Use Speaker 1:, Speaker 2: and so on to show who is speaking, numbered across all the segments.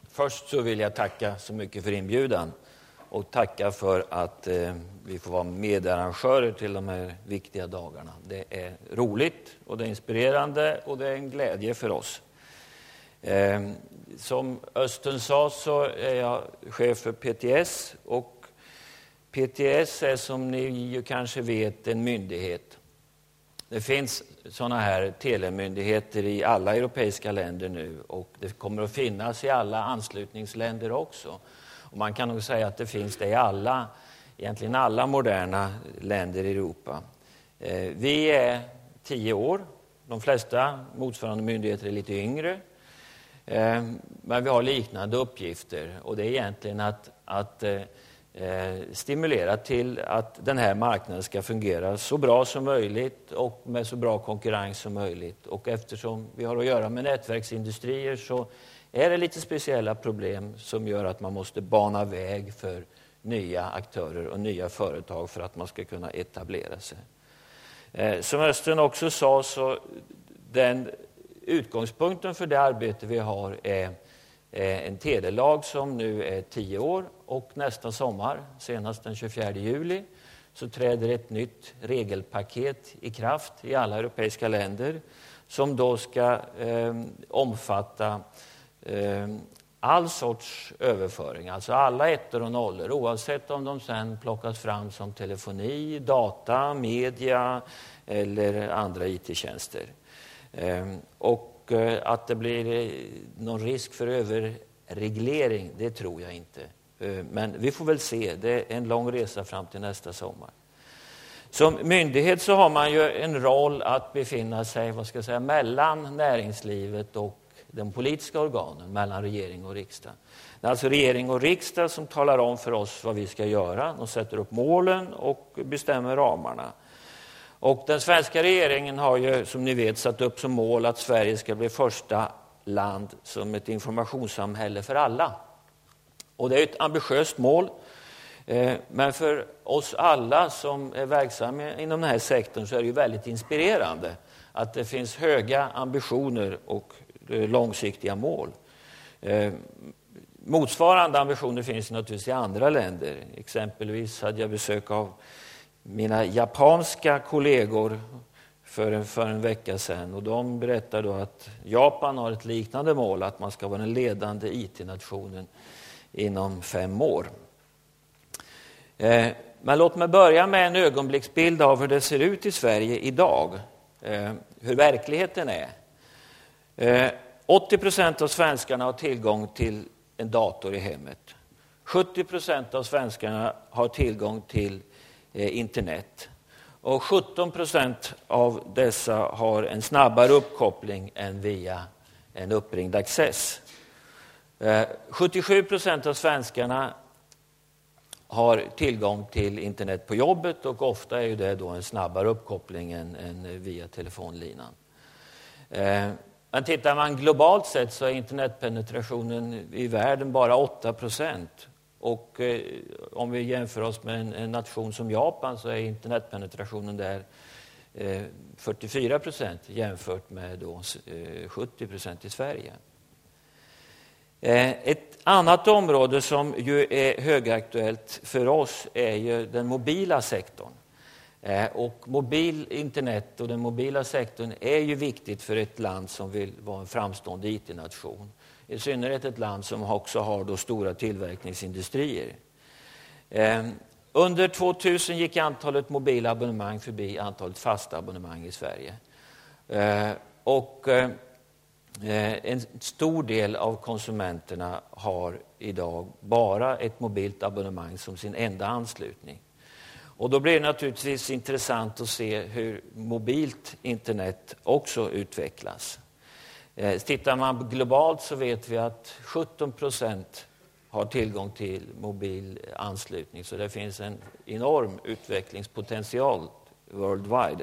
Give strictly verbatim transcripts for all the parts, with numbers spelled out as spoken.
Speaker 1: Först så vill jag tacka så mycket för inbjudan och tacka för att eh, vi får vara medarrangörer till de här viktiga dagarna. Det är roligt och det är inspirerande och det är en glädje för oss. Eh, som Östen sa så är jag chef för P T S, och P T S är, som ni ju kanske vet, en myndighet. Det finns sådana här telemyndigheter i alla europeiska länder nu, och det kommer att finnas i alla anslutningsländer också. Och man kan nog säga att det finns det i alla, egentligen alla moderna länder i Europa. Eh, vi är tio år, de flesta motsvarande myndigheter är lite yngre. Eh, men vi har liknande uppgifter, och det är egentligen att, att eh, stimulera till att den här marknaden ska fungera så bra som möjligt och med så bra konkurrens som möjligt. Och eftersom vi har att göra med nätverksindustrier så är det lite speciella problem som gör att man måste bana väg för nya aktörer och nya företag för att man ska kunna etablera sig. Som Östen också sa, så den utgångspunkten för det arbete vi har är en telelag som nu är tio år, och nästa sommar, senast den tjugofjärde juli, så träder ett nytt regelpaket i kraft i alla europeiska länder som då ska eh, omfatta eh, all sorts överföring, alltså alla ettor och nollor, oavsett om de sen plockas fram som telefoni, data, media eller andra I T-tjänster. Eh, och att det blir någon risk för överreglering, det tror jag inte. Men vi får väl se, det är en lång resa fram till nästa sommar. Som myndighet så har man ju en roll att befinna sig, vad ska jag säga, mellan näringslivet och de politiska organen, mellan regering och riksdag. Det är alltså regering och riksdag som talar om för oss vad vi ska göra. De sätter upp målen och bestämmer ramarna. Och den svenska regeringen har ju, som ni vet, satt upp som mål att Sverige ska bli första land som ett informationssamhälle för alla. Och det är ett ambitiöst mål. Men för oss alla som är verksamma inom den här sektorn så är det ju väldigt inspirerande att det finns höga ambitioner och långsiktiga mål. Motsvarande ambitioner finns naturligtvis i andra länder. Exempelvis hade jag besök av mina japanska kollegor för en, för en vecka sedan, och de berättade då att Japan har ett liknande mål, att man ska vara den ledande I T-nationen inom fem år. Eh, men låt mig börja med en ögonblicksbild av hur det ser ut i Sverige idag, eh, hur verkligheten är. Eh, åttio procent av svenskarna har tillgång till en dator i hemmet. sjuttio procent av svenskarna har tillgång till internet. Och sjutton procent av dessa har en snabbare uppkoppling än via en uppringd access. sjuttiosju procent av svenskarna har tillgång till internet på jobbet, och ofta är ju det då en snabbare uppkoppling än, än via telefonlinan. Men tittar man globalt sett så är internetpenetrationen i världen bara åtta procent. Och eh, om vi jämför oss med en, en nation som Japan så är internetpenetrationen där eh, fyrtiofyra procent jämfört med då, eh, sjuttio procent i Sverige. Eh, ett annat område som ju är högaktuellt för oss är ju den mobila sektorn. Eh, och mobil internet och den mobila sektorn är ju viktigt för ett land som vill vara en framstående I T-nation. I synnerhet ett land som också har då stora tillverkningsindustrier. Eh, under tvåtusen gick antalet mobila abonnemang förbi antalet fasta abonnemang i Sverige. Eh, och eh, en stor del av konsumenterna har idag bara ett mobilt abonnemang som sin enda anslutning. Och då blir det naturligtvis intressant att se hur mobilt internet också utvecklas. Tittar man globalt så vet vi att sjutton procent har tillgång till mobil anslutning. Så det finns en enorm utvecklingspotential worldwide.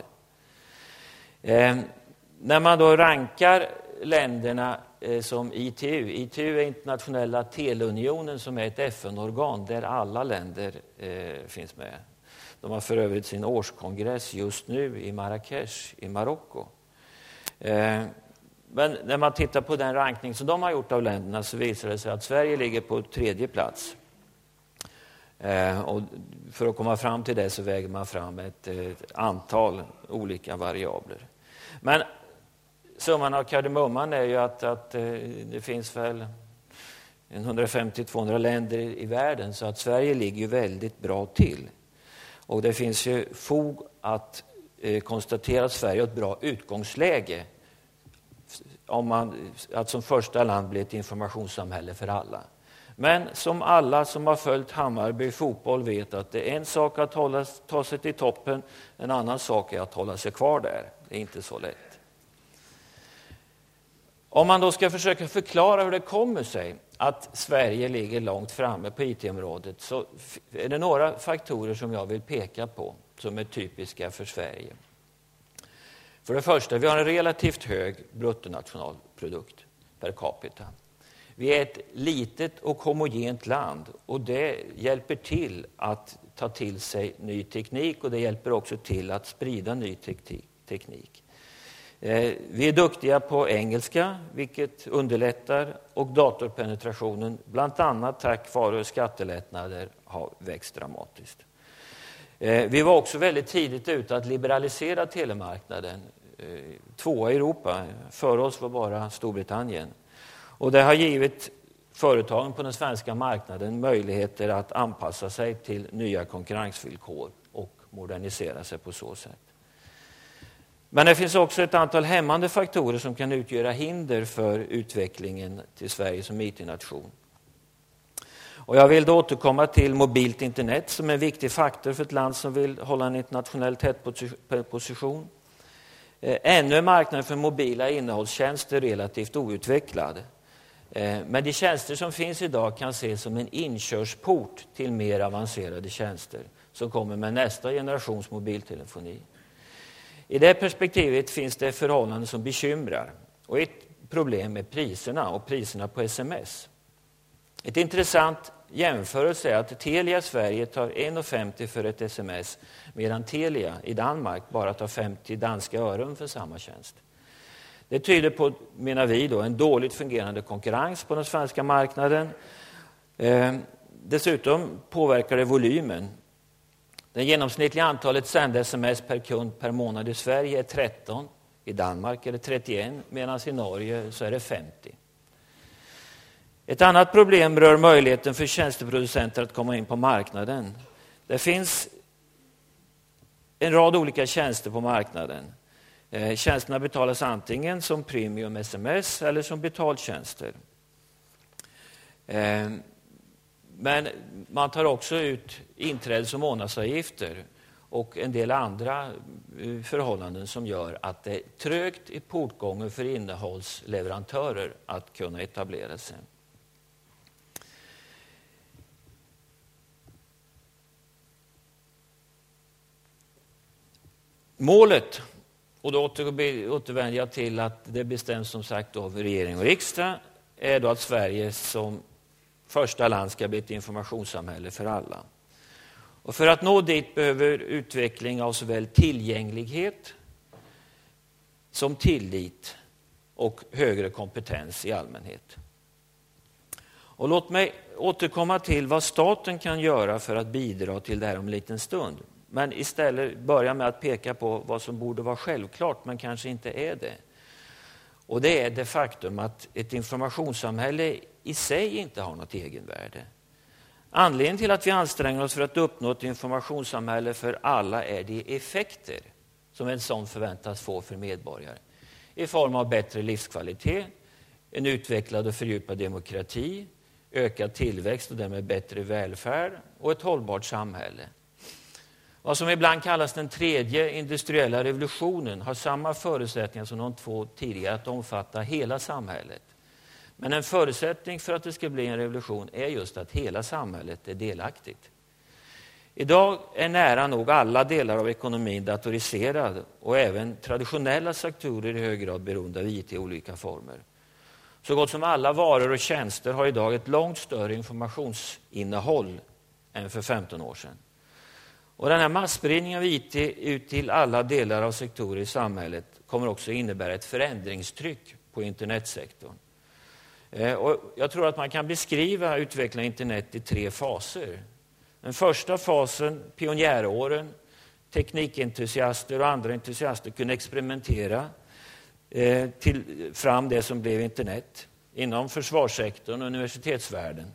Speaker 1: Eh, när man då rankar länderna eh, som I T U. I T U är internationella teleunionen, som är ett F N-organ där alla länder eh, finns med. De har för övrigt sin årskongress just nu i Marrakesh i Marocko. Eh, Men när man tittar på den rankning som de har gjort av länderna så visar det sig att Sverige ligger på tredje plats. Eh, och för att komma fram till det så väger man fram ett, ett antal olika variabler. Men summan av kardemumman är ju att, att eh, det finns väl hundrafemtio till tvåhundra länder i, i världen, så att Sverige ligger ju väldigt bra till. Och det finns ju fog att eh, konstatera att Sverige har ett bra utgångsläge om man att som första land blir ett informationssamhälle för alla. Men som alla som har följt Hammarby fotboll vet att det är en sak att hålla, ta sig till toppen, en annan sak är att hålla sig kvar där. Det är inte så lätt. Om man då ska försöka förklara hur det kommer sig att Sverige ligger långt framme på I T-området så är det några faktorer som jag vill peka på som är typiska för Sverige. För det första, vi har en relativt hög bruttonationalprodukt per capita. Vi är ett litet och homogent land och det hjälper till att ta till sig ny teknik och det hjälper också till att sprida ny teknik. Vi är duktiga på engelska, vilket underlättar, och datorpenetrationen, bland annat tack vare skattelättnader, har växt dramatiskt. Vi var också väldigt tidigt ute att liberalisera telemarknaden. Tvåa i Europa, för oss var bara Storbritannien. Och det har givit företagen på den svenska marknaden möjligheter att anpassa sig till nya konkurrensvillkor och modernisera sig på så sätt. Men det finns också ett antal hämmande faktorer som kan utgöra hinder för utvecklingen till Sverige som I T-nation. Och jag vill då återkomma till mobilt internet som är en viktig faktor för ett land som vill hålla en internationell tätposition. Ännu är marknaden för mobila innehållstjänster relativt outvecklad. Men de tjänster som finns idag kan ses som en inkörsport till mer avancerade tjänster som kommer med nästa generations mobiltelefoni. I det perspektivet finns det förhållanden som bekymrar. Och ett problem är priserna och priserna på sms. Ett intressant jämförelse är att Telia i Sverige tar en krona femtio för ett sms medan Telia i Danmark bara tar femtio danska ören för samma tjänst. Det tyder på, menar vi, då, en dåligt fungerande konkurrens på den svenska marknaden. Eh, dessutom påverkar det volymen. Det genomsnittliga antalet sända sms per kund per månad i Sverige är tretton. I Danmark är det trettioen, medan i Norge så är det femtio. Ett annat problem rör möjligheten för tjänsteproducenter att komma in på marknaden. Det finns en rad olika tjänster på marknaden. Tjänsterna betalas antingen som premium sms eller som betaltjänster. Men man tar också ut inträdes- och månadsavgifter och en del andra förhållanden som gör att det är trögt i portgången för innehållsleverantörer att kunna etablera sig. Målet, och då återvänder jag till att det bestäms som sagt av regering och riksdag, är då att Sverige som första land ska bli ett informationssamhälle för alla. Och för att nå dit behöver utveckling av såväl tillgänglighet som tillit och högre kompetens i allmänhet. Och låt mig återkomma till vad staten kan göra för att bidra till det här om en liten stund. Men istället börja med att peka på vad som borde vara självklart men kanske inte är det. Och det är det faktum att ett informationssamhälle i sig inte har något egenvärde. Anledningen till att vi anstränger oss för att uppnå ett informationssamhälle för alla är de effekter som en sån förväntas få för medborgare. I form av bättre livskvalitet, en utvecklad och fördjupad demokrati, ökad tillväxt och därmed bättre välfärd och ett hållbart samhälle. Vad som ibland kallas den tredje industriella revolutionen har samma förutsättningar som de två tidigare att omfatta hela samhället. Men en förutsättning för att det ska bli en revolution är just att hela samhället är delaktigt. Idag är nära nog alla delar av ekonomin datoriserad och även traditionella sektorer i hög grad beroende av I T i olika former. Så gott som alla varor och tjänster har idag ett långt större informationsinnehåll än för femton år sedan. Och den här massspridningen av I T ut till alla delar av sektorer i samhället kommer också innebära ett förändringstryck på internetsektorn. Och jag tror att man kan beskriva utvecklingen av internet i tre faser. Den första fasen, pionjäråren, teknikentusiaster och andra entusiaster kunde experimentera eh, till, fram det som blev internet inom försvarssektorn och universitetsvärlden.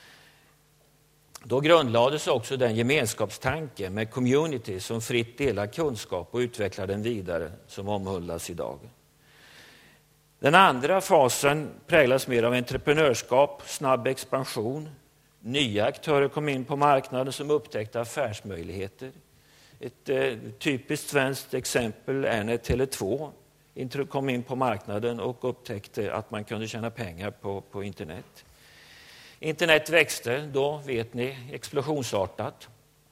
Speaker 1: Då grundlades också den gemenskapstanke med community som fritt delar kunskap och utvecklar den vidare som omhuldas idag. Den andra fasen präglas mer av entreprenörskap, snabb expansion. Nya aktörer kom in på marknaden som upptäckte affärsmöjligheter. Ett eh, typiskt svenskt exempel är när Tele två kom in på marknaden och upptäckte att man kunde tjäna pengar på, på internet. Internet växte då, vet ni, explosionsartat.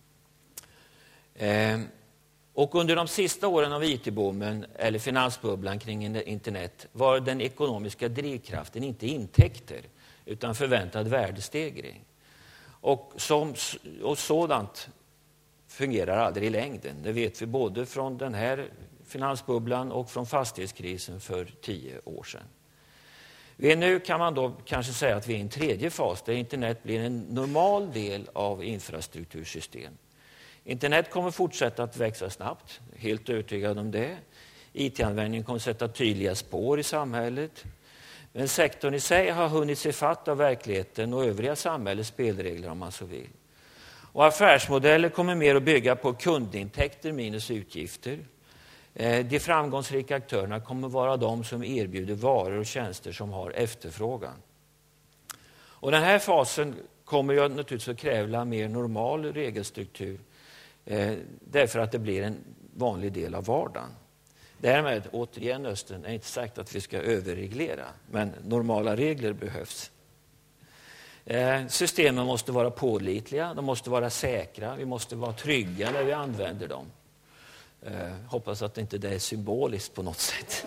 Speaker 1: Eh, och under de sista åren av I T-boomen, eller finansbubblan kring internet, var den ekonomiska drivkraften inte intäkter utan förväntad värdestegring. Och, som, och sådant fungerar aldrig i längden. Det vet vi både från den här finansbubblan och från fastighetskrisen för tio år sedan. Vi är nu kan man då kanske säga att vi är i en tredje fas där internet blir en normal del av infrastruktursystem. Internet kommer fortsätta att växa snabbt, helt övertygad om det. I T-användningen kommer sätta tydliga spår i samhället. Men sektorn i sig har hunnit sig fatt av verkligheten och övriga samhällets spelregler om man så vill. Och affärsmodeller kommer mer att bygga på kundintäkter minus utgifter. De framgångsrika aktörerna kommer vara de som erbjuder varor och tjänster som har efterfrågan. Och den här fasen kommer ju naturligtvis att kräva mer normal regelstruktur därför att det blir en vanlig del av vardagen. Därmed, återigen Östen, är inte sagt att vi ska överreglera, men normala regler behövs. Systemen måste vara pålitliga, de måste vara säkra, vi måste vara trygga när vi använder dem. Eh, hoppas att inte det är symboliskt på något sätt.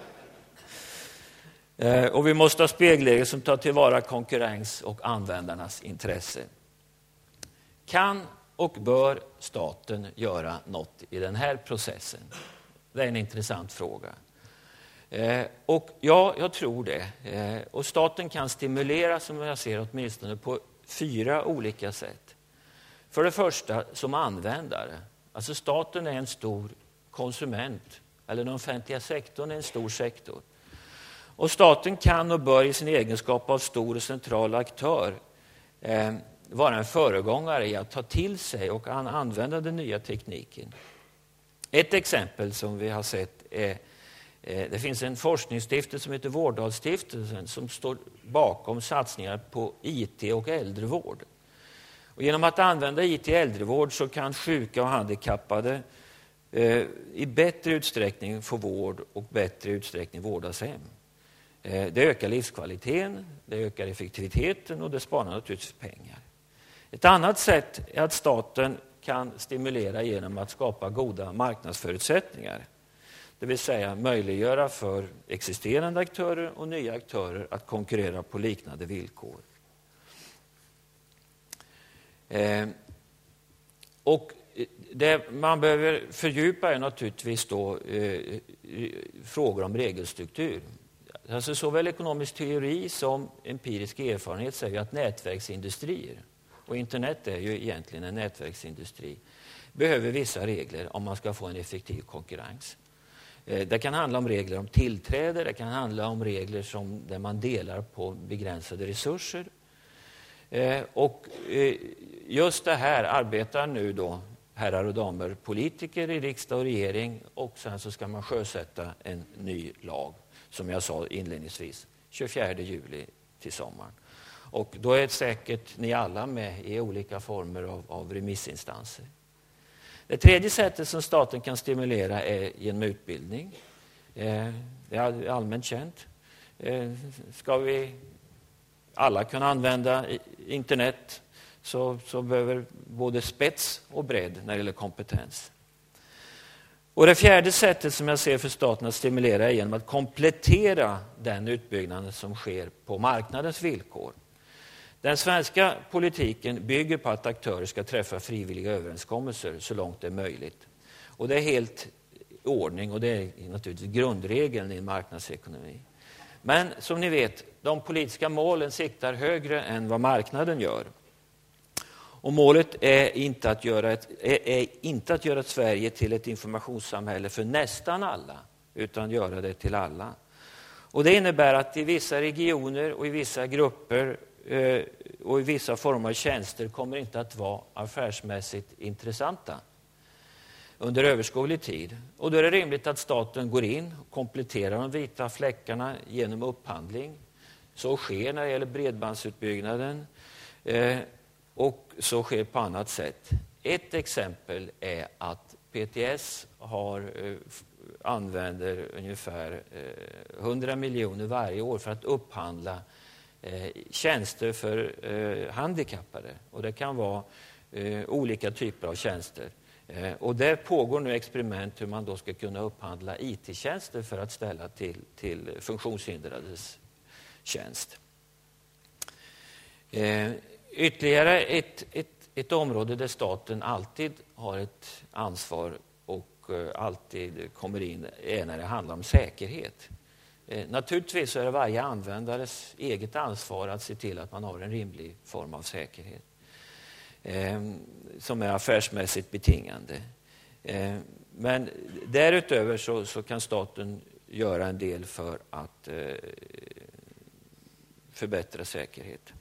Speaker 1: Eh, och vi måste ha spelregler som tar tillvara konkurrens och användarnas intresse. Kan och bör staten göra något i den här processen? Det är en intressant fråga. Eh, och ja, jag tror det. Eh, och staten kan stimulera, som jag ser åtminstone, på fyra olika sätt. För det första som användare. Alltså staten är en stor konsument, eller den offentliga sektorn är en stor sektor. Och staten kan och bör i sin egenskap av stor och central aktör eh, vara en föregångare i att ta till sig och an- använda den nya tekniken. Ett exempel som vi har sett är eh, det finns en forskningsstiftelse som heter Vårdalsstiftelsen som står bakom satsningar på I T och äldrevård. Och genom att använda I T i äldrevård så kan sjuka och handikappade eh, i bättre utsträckning få vård och bättre utsträckning vårdas hem. Eh, det ökar livskvaliteten, det ökar effektiviteten och det sparar naturligtvis pengar. Ett annat sätt är att staten kan stimulera genom att skapa goda marknadsförutsättningar. Det vill säga möjliggöra för existerande aktörer och nya aktörer att konkurrera på liknande villkor. Eh, och det man behöver fördjupa är naturligtvis då, eh, frågor om regelstruktur. Alltså såväl ekonomisk teori som empirisk erfarenhet säger att nätverksindustrier, och internet är ju egentligen en nätverksindustri, behöver vissa regler om man ska få en effektiv konkurrens. Eh, det kan handla om regler om tillträde, det kan handla om regler som, där man delar på begränsade resurser. Eh, och eh, just det här arbetar nu då herrar och damer politiker i riksdag och regering, och sen så ska man sjösätta en ny lag som jag sa inledningsvis tjugofjärde juli till sommaren. Och då är säkert ni alla med i olika former av, av remissinstanser. Det tredje sättet som staten kan stimulera är genom utbildning. Eh, det är allmänt känt. Eh, ska vi alla kunna använda internet så, så behöver både spets och bredd när det gäller kompetens. Och det fjärde sättet som jag ser för staten att stimulera är genom att komplettera den utbyggnaden som sker på marknadens villkor. Den svenska politiken bygger på att aktörer ska träffa frivilliga överenskommelser så långt det är möjligt. Och det är helt i ordning och det är naturligtvis grundregeln i en marknadsekonomi. Men som ni vet, de politiska målen siktar högre än vad marknaden gör. Och målet är inte att göra ett, är, är inte att göra Sverige till ett informationssamhälle för nästan alla, utan göra det till alla. Och det innebär att i vissa regioner och i vissa grupper eh, och i vissa former av tjänster kommer inte att vara affärsmässigt intressanta under överskådlig tid. Och då är det rimligt att staten går in och kompletterar de vita fläckarna genom upphandling. Så sker när det gäller bredbandsutbyggnaden eh, och så sker på annat sätt. Ett exempel är att P T S har, eh, använder ungefär eh, hundra miljoner varje år för att upphandla eh, tjänster för eh, handikappade. Och det kan vara eh, olika typer av tjänster. Eh, och där pågår nu experiment hur man då ska kunna upphandla I T-tjänster för att ställa till, till funktionshindrades tjänst. Eh, ytterligare ett, ett, ett område där staten alltid har ett ansvar och eh, alltid kommer in är när det handlar om säkerhet. Eh, naturligtvis är det varje användares eget ansvar att se till att man har en rimlig form av säkerhet eh, som är affärsmässigt betingande. Eh, men därutöver så, så kan staten göra en del för att eh, förbättra säkerhet.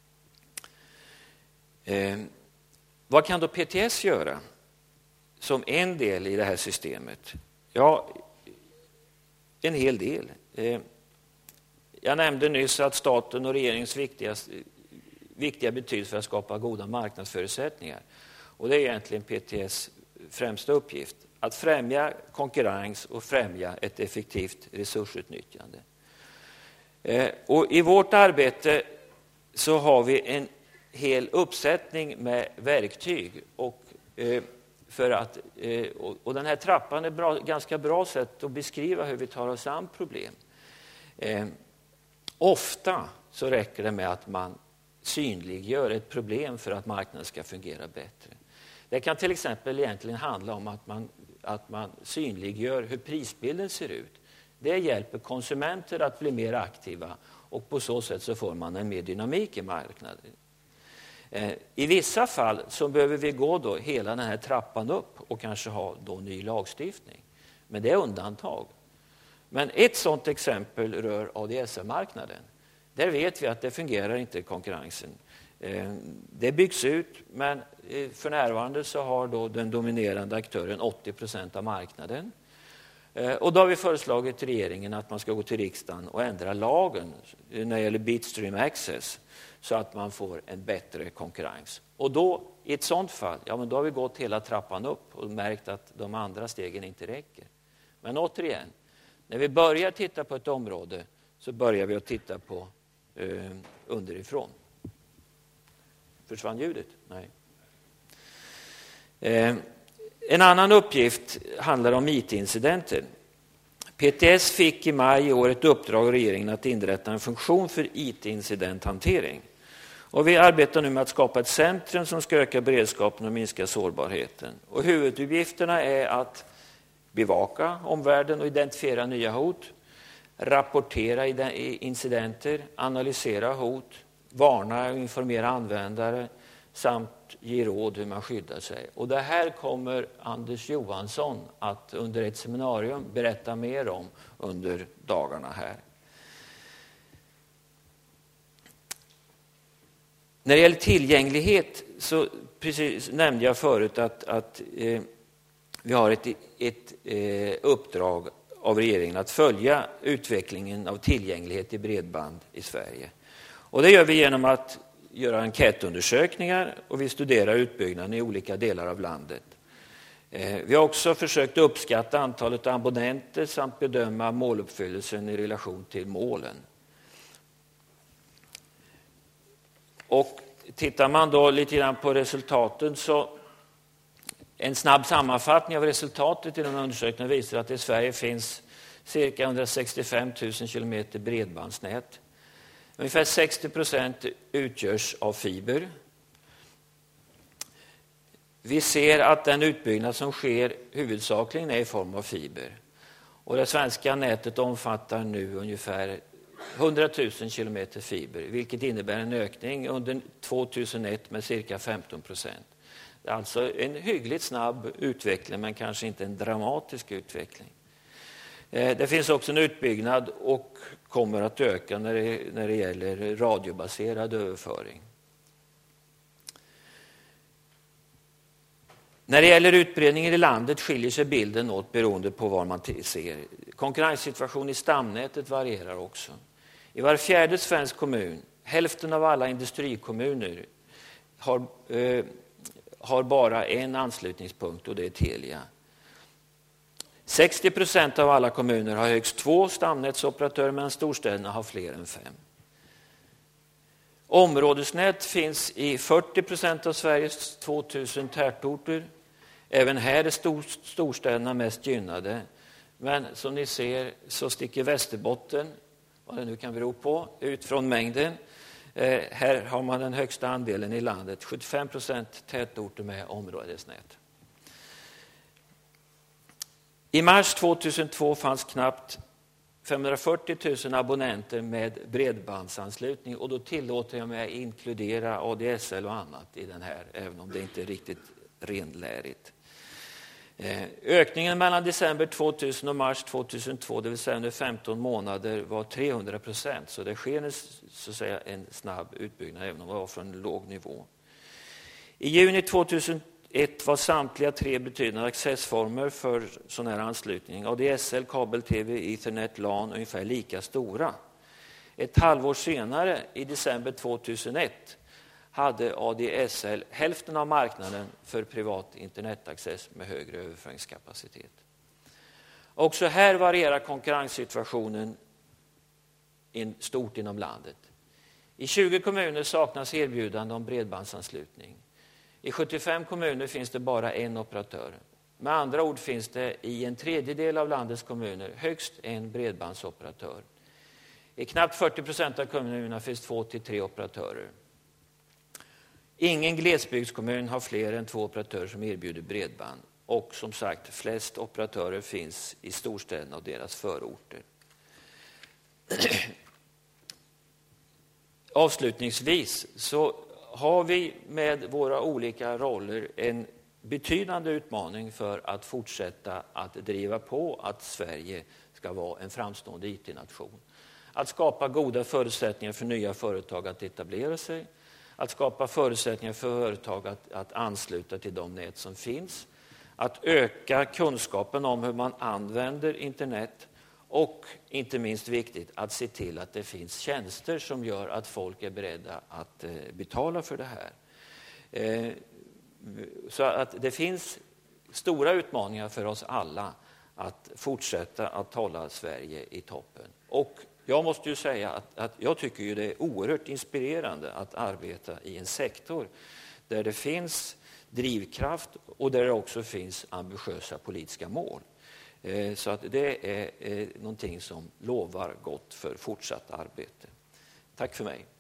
Speaker 1: Eh, vad kan då P T S göra som en del i det här systemet? Ja, en hel del. Eh, jag nämnde nyss att staten och regeringens viktigaste, viktiga betydelse för att skapa goda marknadsförutsättningar. Och det är egentligen P T S främsta uppgift. Att främja konkurrens och främja ett effektivt resursutnyttjande. Eh, och i vårt arbete så har vi en hel uppsättning med verktyg. Och, eh, för att, eh, och, och den här trappan är bra, ganska bra sätt att beskriva hur vi tar oss an problem. Eh, ofta så räcker det med att man synliggör ett problem för att marknaden ska fungera bättre. Det kan till exempel egentligen handla om att man, att man synliggör hur prisbilden ser ut. Det hjälper konsumenter att bli mer aktiva och på så sätt så får man en mer dynamik i marknaden. I vissa fall så behöver vi gå då hela den här trappan upp och kanske ha då ny lagstiftning. Men det är undantag. Men ett sådant exempel rör A D S M-marknaden. Där vet vi att det fungerar inte i konkurrensen. Det byggs ut, men för närvarande så har då den dominerande aktören åttio procent av marknaden. Och då har vi föreslagit till regeringen att man ska gå till riksdagen och ändra lagen när det gäller Bitstream Access så att man får en bättre konkurrens. Och då i ett sådant fall, ja men då har vi gått hela trappan upp och märkt att de andra stegen inte räcker. Men återigen, när vi börjar titta på ett område så börjar vi att titta på eh, underifrån. Försvann ljudet? Nej. Eh, en annan uppgift handlar om I T-incidenter. P T S fick i maj i år ett uppdrag av regeringen att inrätta en funktion för I T-incidenthantering. Och vi arbetar nu med att skapa ett centrum som ska öka beredskapen och minska sårbarheten. Och huvuduppgifterna är att bevaka omvärlden och identifiera nya hot, rapportera incidenter, analysera hot, varna och informera användare samt ge råd hur man skyddar sig. Och det här kommer Anders Johansson att under ett seminarium berätta mer om under dagarna här. När det gäller tillgänglighet så precis nämnde jag förut att, att eh, vi har ett, ett eh, uppdrag av regeringen att följa utvecklingen av tillgänglighet i bredband i Sverige. Och det gör vi genom att göra enkätundersökningar och vi studerar utbyggnaden i olika delar av landet. Eh, vi har också försökt uppskatta antalet abonnenter samt bedöma måluppfyllelsen i relation till målen. Och tittar man då lite grann på resultaten så en snabb sammanfattning av resultatet i den undersökningen visar att i Sverige finns cirka hundrasextiofem tusen kilometer bredbandsnät. Ungefär sextio procent utgörs av fiber. Vi ser att den utbyggnad som sker huvudsakligen är i form av fiber. Och det svenska nätet omfattar nu ungefär hundratusen kilometer fiber, vilket innebär en ökning under tvåtusenett med cirka femton procent. Det är alltså en hyggligt snabb utveckling, men kanske inte en dramatisk utveckling. Det finns också en utbyggnad och kommer att öka när det, när det gäller radiobaserad överföring. När det gäller utbredningen i landet skiljer sig bilden åt beroende på var man ser. Konkurrenssituationen i stamnätet varierar också. I var fjärde svensk kommun, hälften av alla industrikommuner, har, eh, har bara en anslutningspunkt, och det är Telia. sextio procent av alla kommuner har högst två stamnätsoperatörer, medan storstäderna har fler än fem. Områdesnät finns i fyrtio procent av Sveriges tvåtusen tätorter. Även här är stor, storstäderna mest gynnade. Men som ni ser så sticker Västerbotten, vad det nu kan bero på, ut från mängden. Eh, här har man den högsta andelen i landet, sjuttiofem procent tätorter med områdesnät. I mars tvåtusentvå fanns knappt femhundrafyrtio tusen abonnenter med bredbandsanslutning, och då tillåter jag mig inkludera A D S L och annat i den här, även om det inte är riktigt renlärigt. Ökningen mellan december tvåtusen och mars tvåtusentvå, det vill säga under femton månader, var trehundra procent. Så det sker en, så att säga, en snabb utbyggnad, även om det var från en låg nivå. I juni tvåtusenett var samtliga tre betydande accessformer för sån här anslutning, A D S L, kabel-tv, Ethernet, LAN, ungefär lika stora. Ett halvår senare, i december tvåtusenett, hade A D S L hälften av marknaden för privat internetaccess med högre överföringskapacitet. Också här varierar konkurrenssituationen in, stort inom landet. I tjugo kommuner saknas erbjudande om bredbandsanslutning. I sjuttiofem kommuner finns det bara en operatör. Med andra ord finns det i en tredjedel av landets kommuner högst en bredbandsoperatör. I knappt fyrtio procent av kommunerna finns två till tre operatörer. Ingen glesbygdskommun har fler än två operatörer som erbjuder bredband. Och som sagt, flest operatörer finns i storstäderna och deras förorter. Avslutningsvis så har vi med våra olika roller en betydande utmaning för att fortsätta att driva på att Sverige ska vara en framstående I T-nation. Att skapa goda förutsättningar för nya företag att etablera sig. Att skapa förutsättningar för företag att, att ansluta till de nät som finns. Att öka kunskapen om hur man använder internet. Och inte minst viktigt, att se till att det finns tjänster som gör att folk är beredda att betala för det här. Så att det finns stora utmaningar för oss alla att fortsätta att hålla Sverige i toppen. Och jag måste ju säga att, att jag tycker ju det är oerhört inspirerande att arbeta i en sektor där det finns drivkraft och där det också finns ambitiösa politiska mål. Så att det är någonting som lovar gott för fortsatt arbete. Tack för mig.